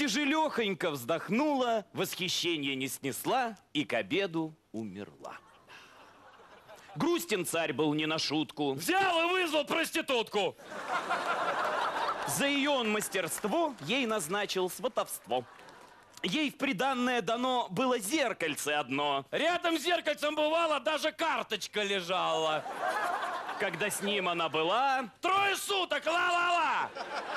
тяжелехонько вздохнула, восхищение не снесла и к обеду умерла. Грустен царь был не на шутку. Взял и вызвал проститутку. За ее он мастерство ей назначил сватовство. Ей в приданное дано было зеркальце одно. Рядом с зеркальцем бывало, даже карточка лежала. Когда с ним она была, 3 суток, ла-ла-ла.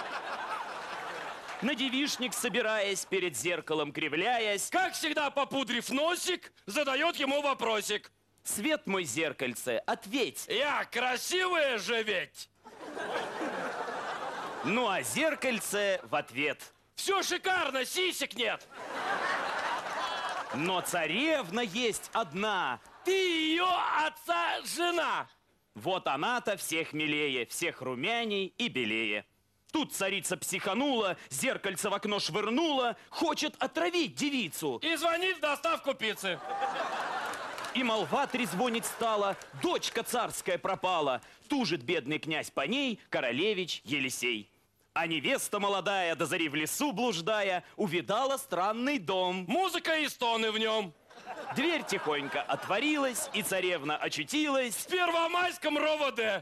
на девичник собираясь, перед зеркалом кривляясь, Как всегда, попудрив носик, задает ему вопросик. свет мой зеркальце, ответь. Я красивая же ведь? Ну а зеркальце в ответ. Все шикарно, сисек нет. Но царевна есть одна. Ты ее отца жена. Вот она-то всех милее, всех румяней и белее. Тут царица психанула, зеркальце в окно швырнула, хочет отравить девицу. И звонит в доставку пиццы. И молва трезвонить стала, дочка царская пропала. Тужит бедный князь по ней, королевич Елисей. А невеста молодая, до зари в лесу блуждая, увидала странный дом. Музыка и стоны в нем. Дверь тихонько отворилась, и царевна очутилась. В Первомайском РОВД.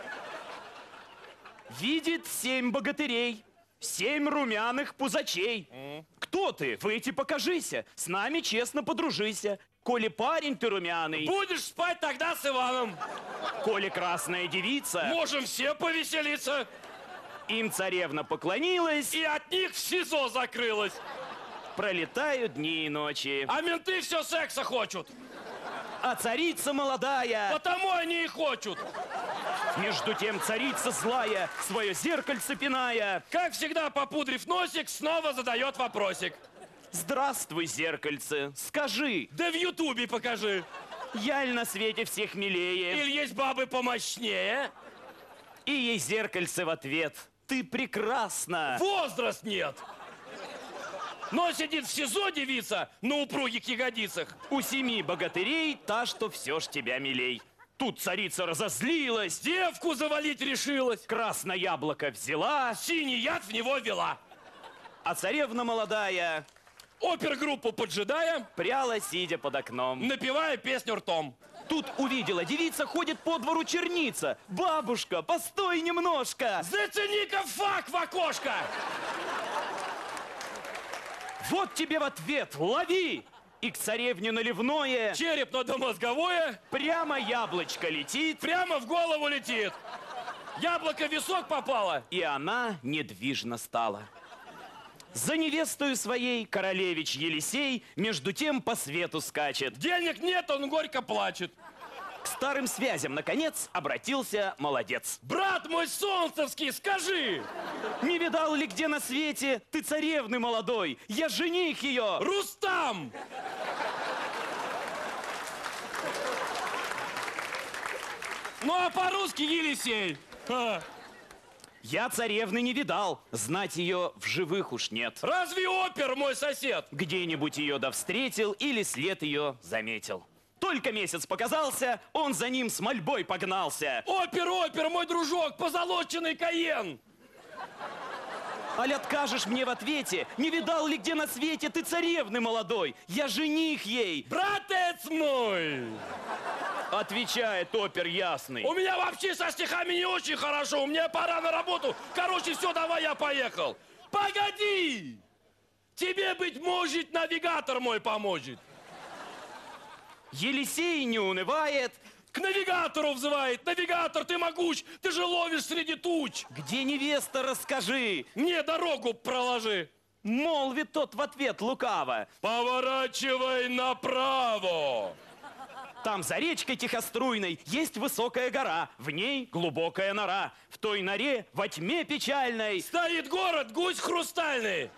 Видит 7 богатырей, 7 румяных пузачей. Кто ты? Выйти покажися, с нами честно подружися. Коли парень ты румяный, Будешь спать тогда с Иваном. коли красная девица, Можем все повеселиться. им царевна поклонилась. И от них в СИЗО закрылась. Пролетают дни и ночи, А менты все секса хочут. а царица молодая. Потому они и хочут. Между тем царица злая, свое зеркальце пиная. Как всегда, попудрив носик, снова задает вопросик. Здравствуй, зеркальце, скажи, Да в Ютубе покажи. яль на свете всех милее? Или есть бабы помощнее? И ей зеркальце в ответ. Ты прекрасна. Возраст нет. Но сидит в СИЗО девица на упругих ягодицах. У 7 богатырей та, что все ж тебя милей. Тут царица разозлилась, Девку завалить решилась. красное яблоко взяла, Синий яд в него вела. а царевна молодая Опергруппу поджидая, пряла, сидя под окном. напевая песню ртом. Тут увидела девица, ходит по двору черница. Бабушка, постой немножко. Зацени-ка фак в окошко! Вот тебе в ответ, лови! И к царевне наливное Черепно-домозговое прямо яблочко летит, прямо в голову летит. Яблоко в висок попало. и она недвижно стала. За невестою своей королевич Елисей между тем по свету скачет. Денег нет, он горько плачет. К старым связям, наконец, обратился молодец. Брат мой солнцевский, скажи, Не видал ли где на свете ты царевны молодой? Я жених ее. Рустам! Ну а по-русски Елисей. Ха. Я царевны не видал, знать ее в живых уж нет. Разве опер мой сосед? Где-нибудь ее да встретил или след ее заметил. Только месяц показался, он за ним с мольбой погнался. Опер, мой дружок, позолоченный Каен. Аль откажешь мне в ответе, не видал ли где на свете ты царевны молодой? Я жених ей. Братец мой! Отвечает опер ясный. У меня вообще со стихами не очень хорошо, у меня пора на работу. Короче, все, давай я поехал. Погоди! Тебе, быть может, навигатор мой поможет. Елисей не унывает. К навигатору взывает. Навигатор, ты могуч, ты же ловишь среди туч. Где невеста, расскажи. Мне дорогу проложи. Молвит тот в ответ лукаво. Поворачивай направо. Там за речкой тихоструйной есть высокая гора, в ней глубокая нора. В той норе во тьме печальной Стоит город, гусь хрустальный.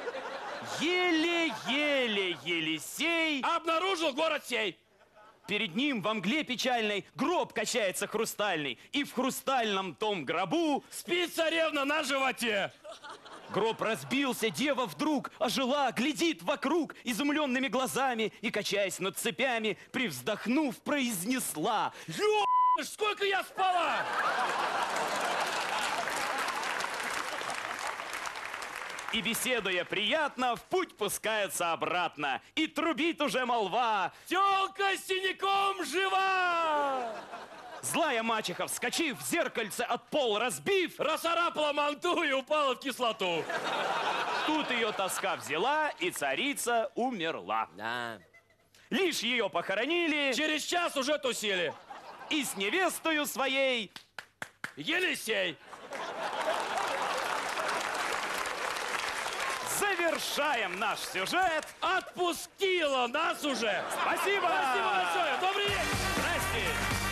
еле-еле Елисей. Обнаружил город сей. Перед ним во мгле печальной гроб качается хрустальный. И в хрустальном том гробу Спит царевна на животе. гроб разбился, дева вдруг ожила, глядит вокруг изумленными глазами и, качаясь над цепями, привздохнув, произнесла: Ё**ш, сколько я спала! И, беседуя приятно, в путь пускается обратно. И трубит уже молва. Тёлка с синяком жива! Злая мачеха, вскочив, в зеркальце от пол разбив, Расцарапала манту и упала в кислоту. тут ее тоска взяла, и царица умерла. Да. Лишь ее похоронили, Через час уже тусили. и с невестою своей Елисей. завершаем наш сюжет. Отпустила нас уже. Спасибо! Спасибо большое. Добрый вечер. Здрасте!